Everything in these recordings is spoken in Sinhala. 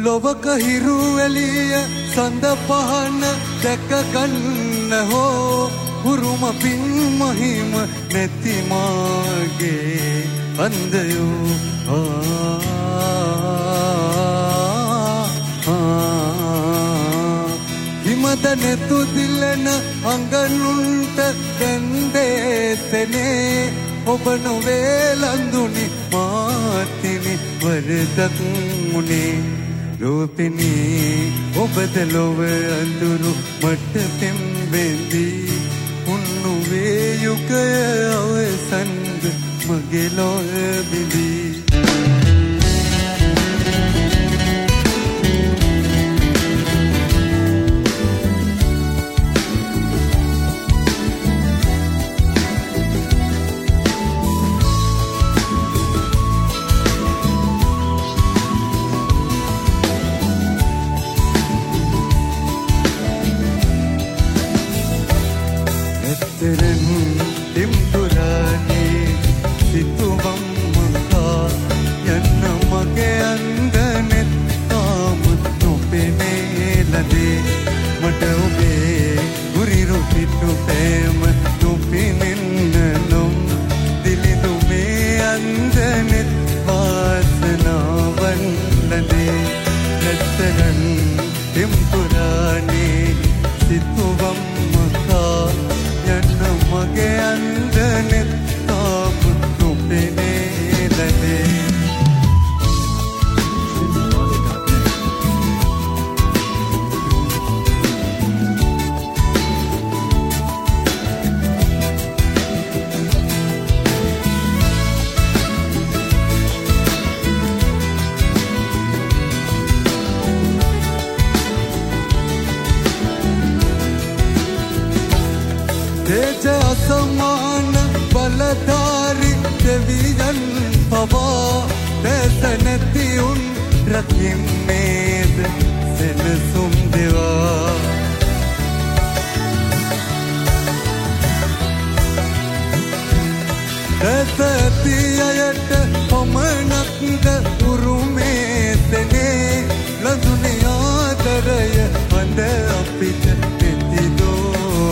ලොවක හිරු එළිය සඳ පහන දැක ගන්න හෝ උරුම පින් මහිම නැති මාගේ අන්දයෝ හිමද නැතු දිලන අඟනුන්ට කැන්දේසනේ ඔබ නොවේ ලඳුනි මාතිනි වරදක් මුනේ ලෝපෙනී ඔබද ලොව අඳුරු මට පෙම්බෙදී උන්නුවේ යුගය අවසන්ද මගේ ලොව බිදී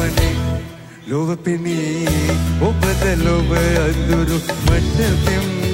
ලොව පෙනී ඔබද ලොව අඳුරු මට පෙම්